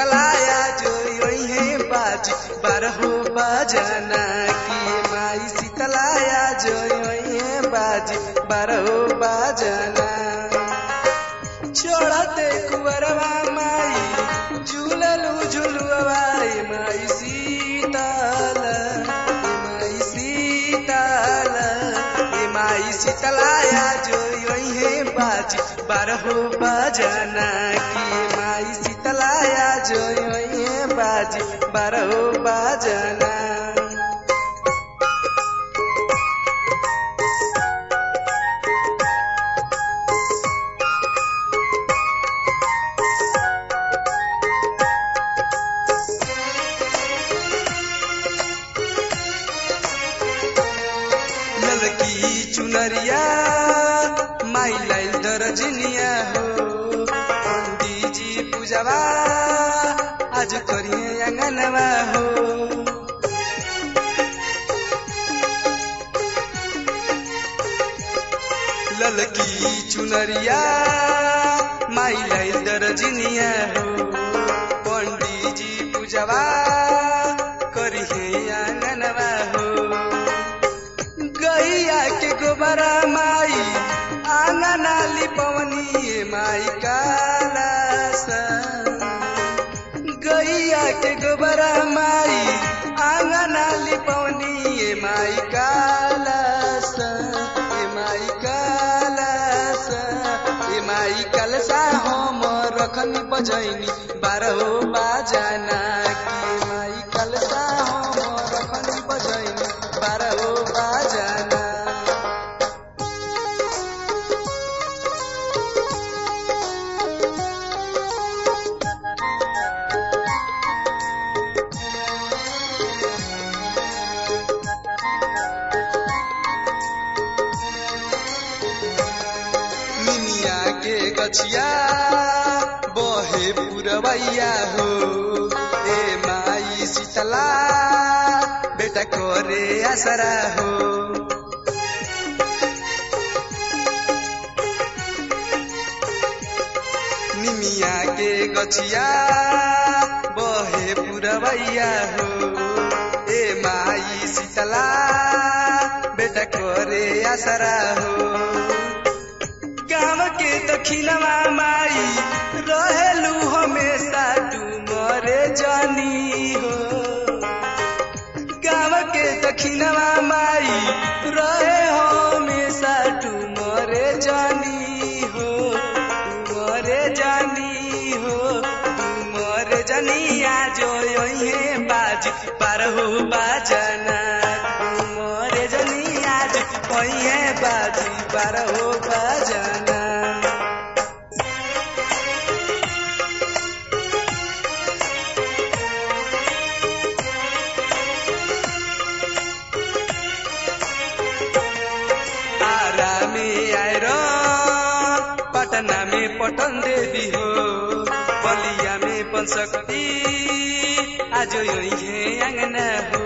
शीतलाया जो योहे बाजी बारहो बाजना की माई शीतलाया जो योहे बाजी बारहो बाजना छोड़ते कुंवरवा माई झूललू झुलुआ माई शीतल माई शीतल माई शीतलाया जो योहे बाजी बारहो बाजना की माई शीतलाया जो योहे बाजी बारहो बाजना ललकी चुनरिया माई लाइल दरजनिया हो पंडित जी पूजवा आज करिए अंगनवा हो ललकी चुनरिया माई लाइल दरजनिया हो पंडित जी पूजवा करिए अंगनवा हो गैया के गोबरा माई आंगना लिपवनी माई कालास गैया के गोबरा माई आंगना लिपवनी माई कालास माई कालास माई कलसा हम रखनी बजैनी बारहो बाजना की माई कलसा हम रखनी बजैनी बारहो बाजना निमिया के गछिया बहे पुरवैया हो ए माई शीतला बेटा करे आसरा हो निमिया के गछिया बहे पुरवैया हो ए माई शीतला बेटा करे आसरा हो गाँव के दक्षिणवा माई रहेलू हमेशा तू मरे जानी हो गाँव के दक्षिणवा माई रहे हमेशा तू मरे जानी हो तू मरे जानी हो तू मरे जानिया जो योहे बाजी बारहो बाजना तू मरे जानिया जो योहे बाजी बारहो बाजना आरा में आयरो पटना में पटन देवी हो बलिया में पंचशक्ति आज योहे अंगना हो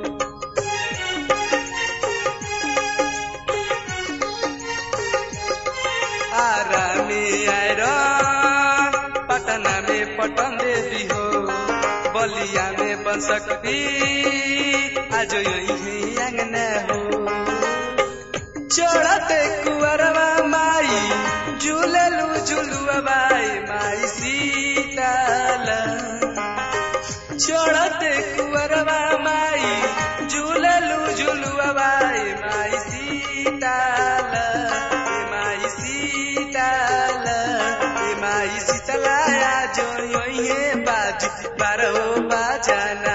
आरा में आयरो पटना में पटन देवी हो बलिया में पंचशक्ति आज योहे अंगना हो चढ़ते कुंवरवा माई झूललू झुलुआ माई शीतल चढ़ते कुंवरवा माई झूललू झुलुआ माई शीतल माई शीतल माई शीतलाया जो योहे बाजी बारहो बाजना